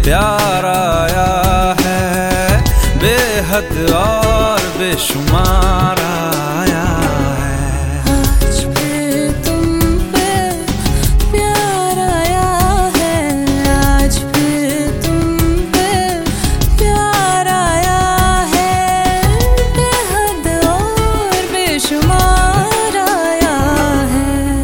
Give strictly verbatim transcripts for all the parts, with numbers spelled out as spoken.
प्यार आया है, बेहद और बेशुमार आया है। आज फिर तुम पे प्यार आया है, आज फिर तुम पे प्यार आया है, बेहद और बेशुमार आया है।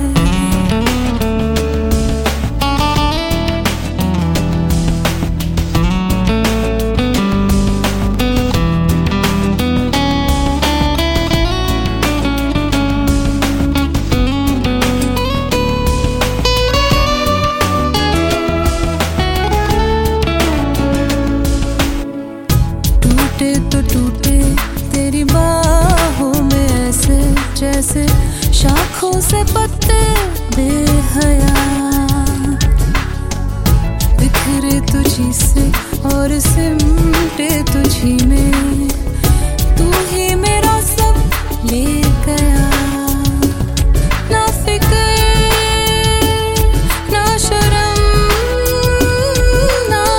टूटे तो टूटे तेरी बाहों में ऐसे जैसे शाखों से पत्ते बेहया, बिखरे तुझी से और सिमटे तुझी में, तू ही मेरा सब ले गया। ना फिक्र ना शर्म ना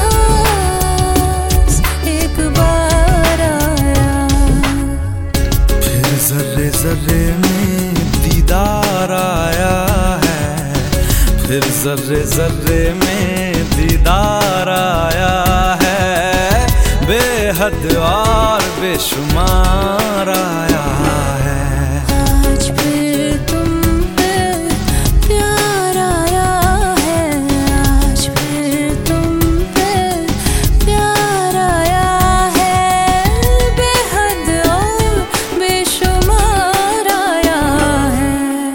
लिहाज, एक बार आया। फिर जर्रे जर्रे में दीदार आया है, फिर जर्रे जर्रे में दीदार आया है, बेहद और बेशुमार आया है। आज फिर तुम पे प्यार आया है, आज फिर तुम पे प्यार आया है, बेहद और बेशुमार आया है।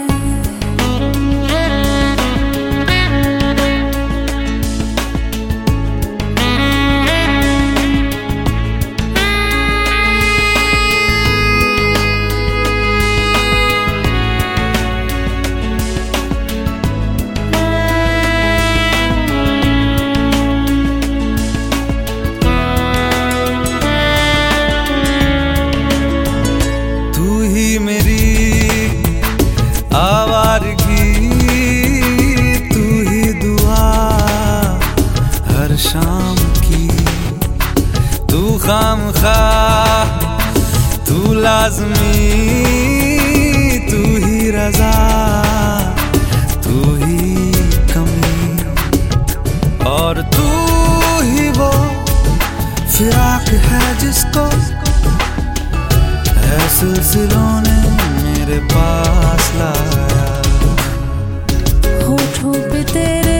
आवारगी तू ही दुआ हर शाम की, तू खामखा तू लाज़मी, तू ही रज़ा तू ही कमी, और तू ही वो फिराक है जिसको है सिलसिलों ने मेरे पास लाया। होठों पे तेरे